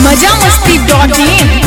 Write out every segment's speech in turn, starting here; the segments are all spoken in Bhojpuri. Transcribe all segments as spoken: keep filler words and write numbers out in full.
मजा मस्ती डॉट इन।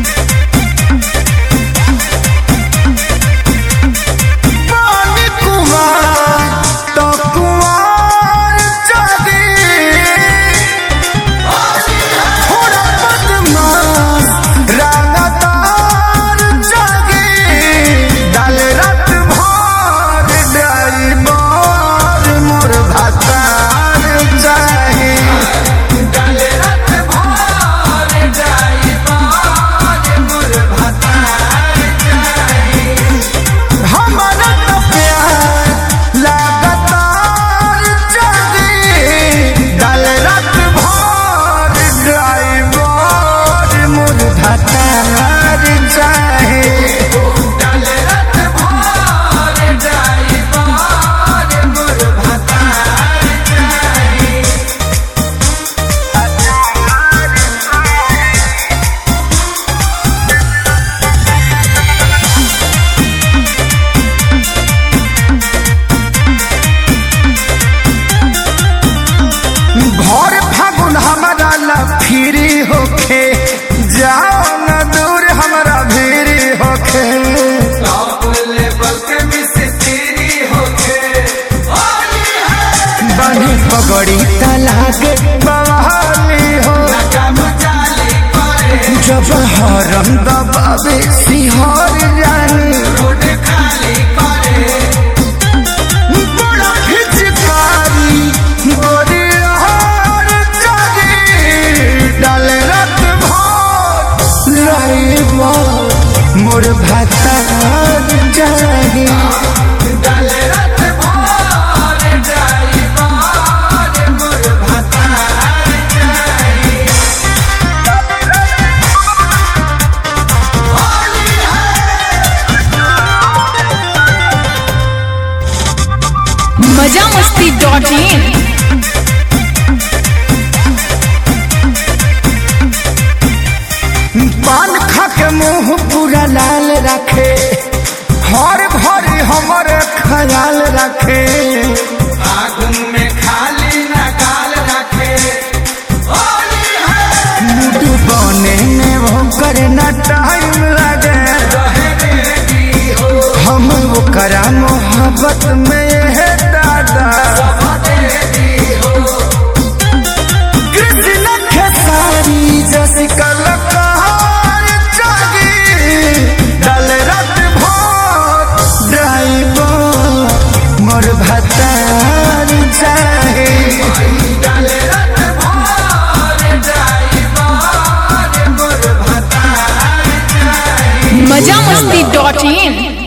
फिरी होखे जाओ न दूर हमारा भीरी होखे बनी पगड़ी तलाके बवाली हो जब हरम दबावे सिहर जानी मोर भाता जाही मजा मस्ती डॉट इन। पान खा के मुंह पूरा लाल रखे हर भरी हमारे ख्याल रखे आगुन में खाली न गाल रखे मुझ बने में वो करे न टाइम लगे हम वो करा मोहब्बत में है दादा कृष्ण खेसारी जैसी कलका मोर भतार चाहे मजा मस्ती डॉट इन।